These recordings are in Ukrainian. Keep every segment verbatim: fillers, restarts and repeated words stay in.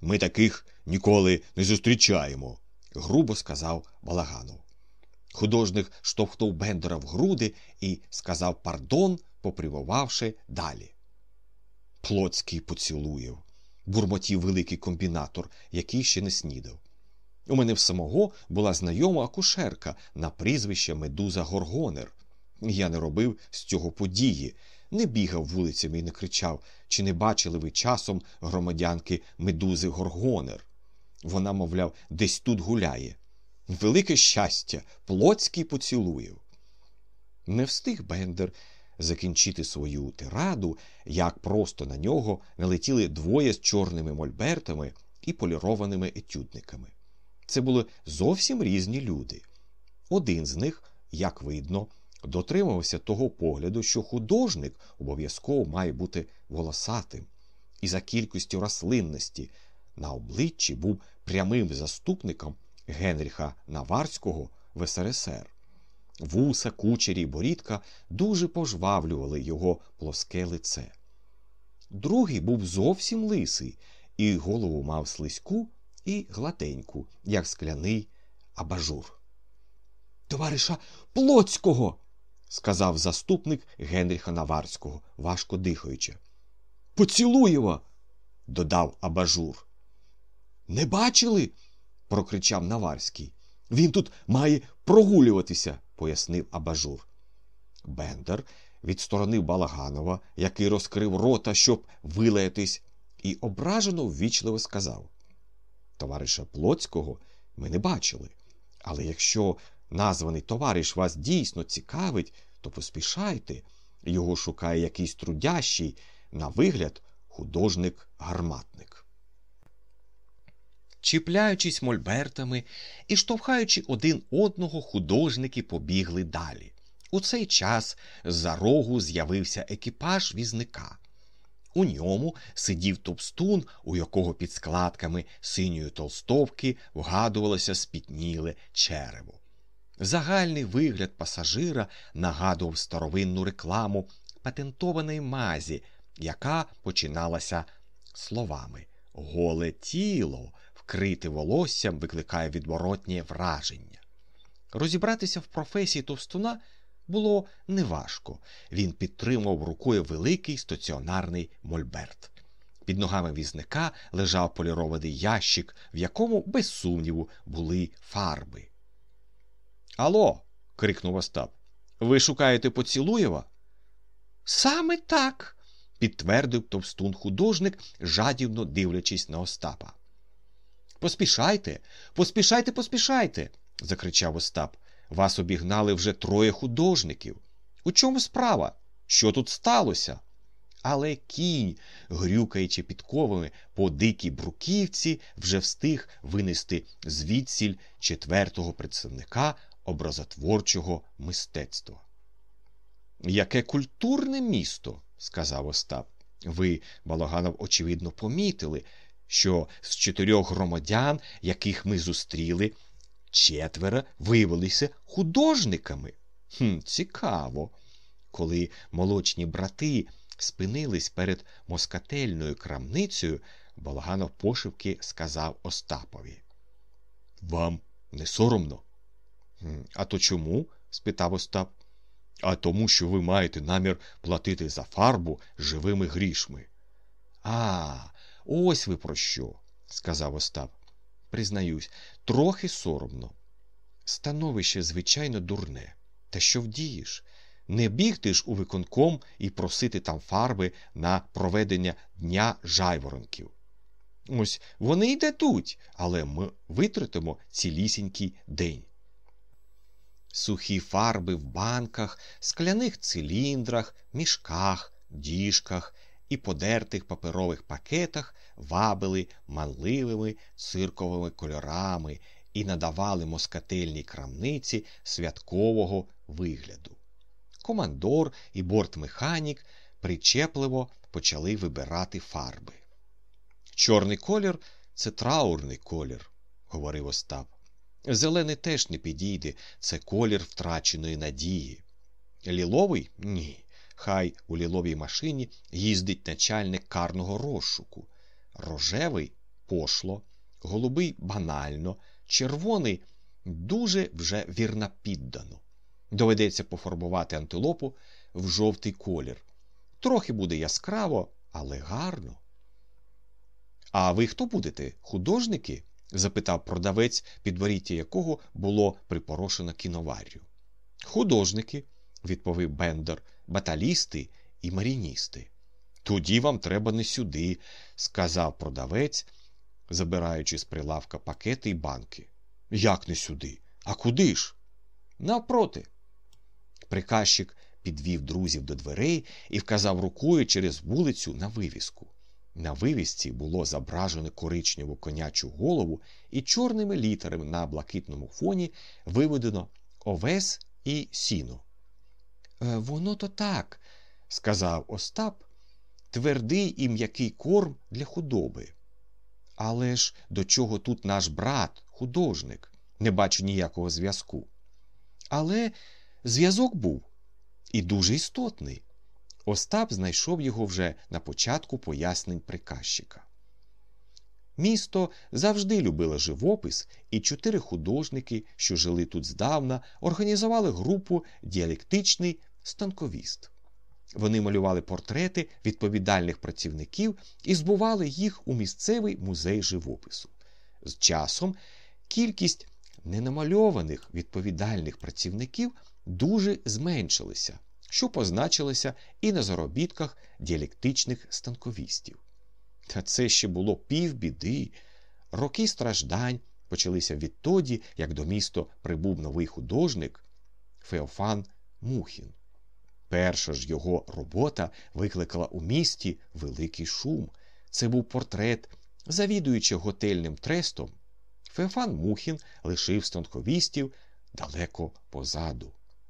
Ми таких ніколи не зустрічаємо, грубо сказав Балаганов. Художник штовхнув Бендера в груди і сказав пардон, попрямувавши далі. Плотський поцілуїв, бурмотів великий комбінатор, який ще не снідав. У мене в самого була знайома акушерка на прізвище Медуза Горгонер. Я не робив з цього події, не бігав вулицями і не кричав, чи не бачили ви часом громадянки Медузи Горгонер. Вона, мовляв, десь тут гуляє. Велике щастя, Плотський поцілуїв. Не встиг Бендер закінчити свою тираду, як просто на нього налетіли двоє з чорними мольбертами і полірованими етюдниками. Це були зовсім різні люди. Один з них, як видно, дотримувався того погляду, що художник обов'язково має бути волосатим, і за кількістю рослинності на обличчі був прямим заступником Генріха Наварського в ес ер ес ер. Вуса, кучері й борідка дуже пожвавлювали його плоске лице. Другий був зовсім лисий, і голову мав слизьку і гладеньку, як скляний абажур. «Товариша Плотського!» – сказав заступник Генріха Наварського, важко дихаючи. «Поцілуєва!» – додав абажур. «Не бачили?» – прокричав Наварський. «Він тут має прогулюватися», – пояснив абажур. Бендер відсторонив Балаганова, який розкрив рота, щоб вилаятись, і ображено ввічливо сказав: «Товариша Плотського ми не бачили, але якщо названий товариш вас дійсно цікавить, то поспішайте, його шукає якийсь трудящий, на вигляд художник-гарматник». Чіпляючись мольбертами і штовхаючи один одного, художники побігли далі. У цей час з-за рогу з'явився екіпаж візника. У ньому сидів товстун, у якого під складками синьої толстовки вгадувалося спітніле черево. Загальний вигляд пасажира нагадував старовинну рекламу патентованої мазі, яка починалася словами «голе тіло, вкрите волоссям викликає відворотнє враження». Розібратися в професії товстуна було неважко. Він підтримував рукою великий стаціонарний мольберт. Під ногами візника лежав полірований ящик, в якому, без сумніву, були фарби. «Алло!» – крикнув Остап. «Ви шукаєте Поцілуєва?» «Саме так!» – підтвердив товстун-художник, жадібно дивлячись на Остапа. «Поспішайте! Поспішайте, поспішайте!» – закричав Остап. «Вас обігнали вже троє художників. У чому справа? Що тут сталося?» Але кінь, грюкаючи підковами по дикій бруківці, вже встиг винести звідсіль четвертого представника образотворчого мистецтва. «Яке культурне місто!» – сказав Остап. «Ви, Балаганов, очевидно помітили, що з чотирьох громадян, яких ми зустріли, четверо виявилися художниками. Хм, цікаво». Коли молочні брати спинились перед москательною крамницею, Балаганов пошепки сказав Остапові: «Вам не соромно?» «А то чому?» – спитав Остап. «А тому, що ви маєте намір платити за фарбу живими грішми». «А, ось ви про що», – сказав Остап. «Признаюсь, трохи соромно. Становище, звичайно, дурне. Та що вдієш? Не бігти ж у виконком і просити там фарби на проведення Дня жайворонків. Ось вони й дадуть, але ми витратимо цілісінький день». Сухі фарби в банках, скляних циліндрах, мішках, діжках і подертих паперових пакетах вабили манливими цирковими кольорами і надавали москательній крамниці святкового вигляду. Командор і бортмеханік причепливо почали вибирати фарби. «Чорний колір – це траурний колір», – говорив Остап. «Зелений теж не підійде, це колір втраченої надії. Ліловий – ні, хай у ліловій машині їздить начальник карного розшуку. Рожевий пошло, голубий банально, червоний дуже вже вірна піддано. Доведеться пофарбувати антилопу в жовтий колір. Трохи буде яскраво, але гарно. «А ви хто будете? Художники?» – запитав продавець, підборіддя якого було припорошено кіноваррю. «Художники», – відповів Бендер, – «баталісти і маріністи». «Тоді вам треба не сюди», – сказав продавець, забираючи з прилавка пакети й банки. «Як не сюди? А куди ж?» «Навпроти». Приказчик підвів друзів до дверей і вказав рукою через вулицю на вивіску. На вивісці було зображено коричневу конячу голову і чорними літерами на блакитному фоні виведено «Овес» і «Сіно». «Е, «Воно то так», – сказав Остап, – «твердий і м'який корм для худоби». «Але ж до чого тут наш брат, художник? Не бачу ніякого зв'язку». Але зв'язок був. І дуже істотний. Остап знайшов його вже на початку пояснень приказчика. Місто завжди любило живопис, і чотири художники, що жили тут здавна, організували групу «Діалектичний станковіст». Вони малювали портрети відповідальних працівників і збували їх у місцевий музей живопису. З часом кількість ненамальованих відповідальних працівників дуже зменшилася, що позначилося і на заробітках діалектичних станковістів. Та це ще було півбіди. Роки страждань почалися відтоді, як до міста прибув новий художник Феофан Мухін. Перша ж його робота викликала у місті великий шум. Це був портрет завідуючого готельним трестом. Феофан Мухін лишив станковістів далеко позаду.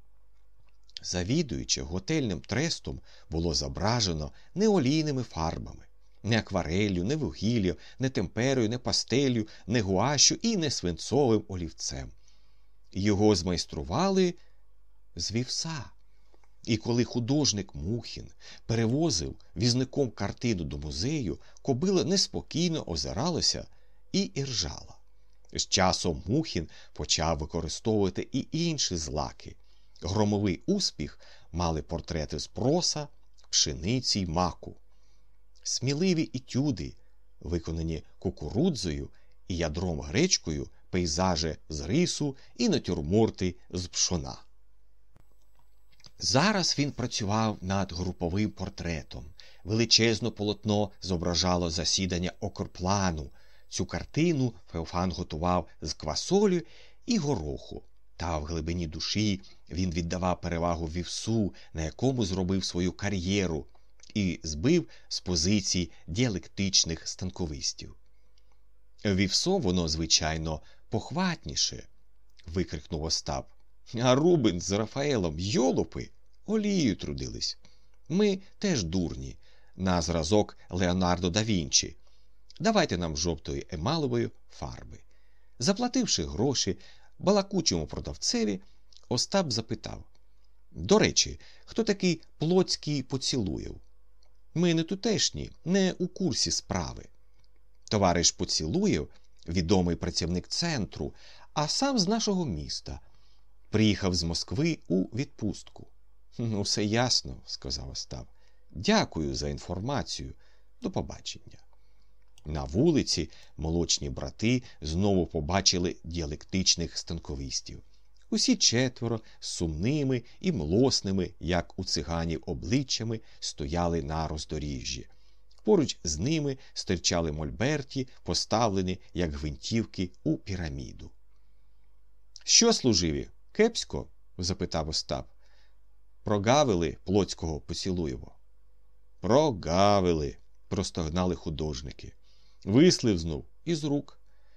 Завідуючи готельним трестом було зображено не олійними фарбами, не аквареллю, не вугіллю, не темперою, не пастеллю, не гуашю і не свинцовим олівцем. Його змайстрували з вівса. І коли художник Мухін перевозив візником картину до музею, кобила неспокійно озиралася і іржала. З часом Мухін почав використовувати і інші злаки. Громовий успіх мали портрети з проса, пшениці й маку. Сміливі етюди, виконані кукурудзою і ядром гречкою, пейзажі з рису і натюрморти з пшона. Зараз він працював над груповим портретом. Величезне полотно зображало засідання окорплану. Цю картину Феофан готував з квасолі і гороху. Та в глибині душі він віддавав перевагу вівсу, на якому зробив свою кар'єру, і збив з позицій діалектичних станковистів. «Вівсо, воно, звичайно, похватніше», – викрикнув Остап. «А Рубенс з Рафаелом, йолопи, олією трудились. Ми теж дурні, на зразок Леонардо да Вінчі. Давайте нам жовтої емалової фарби». Заплативши гроші балакучому продавцеві, Остап запитав: «До речі, хто такий Плотський Поцілуєв? Ми не тутешні, не у курсі справи». Товариш Поцілуєв – відомий працівник центру, а сам з нашого міста. Приїхав з Москви у відпустку. «Ну, все ясно», – сказав Остап. «Дякую за інформацію. До побачення». На вулиці молочні брати знову побачили діалектичних станковистів. Усі четверо з сумними і млосними, як у циганів, обличчями стояли на роздоріжжі. Поруч з ними стирчали мольберті, поставлені, як гвинтівки, у піраміду. «Що, служиві, кепсько?» – запитав Остап. «Прогавили Плотського Поцілуєва?» «Прогавили», – простогнали художники. «Вислизнув із рук».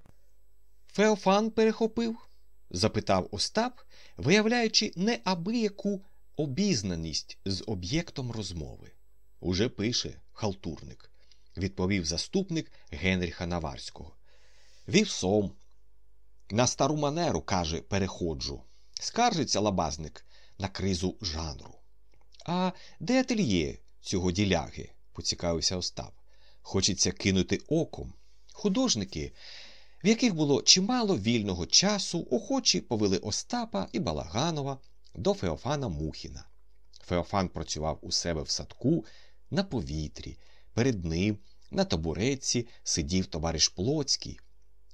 «Феофан перехопив?» – запитав Остап, виявляючи неабияку обізнаність з об'єктом розмови. «Уже пише, халтурник», – відповів заступник Генріха Наварського. «Вівсом. На стару манеру, каже, переходжу. Скаржиться лабазник на кризу жанру». «А де ательє цього діляги?» – поцікавився Остап. «Хочеться кинути оком. Художники, в яких було чимало вільного часу, охочі повели Остапа і Балаганова до Феофана Мухіна. Феофан працював у себе в садку на повітрі. Перед ним на табуретці сидів товариш Плотський.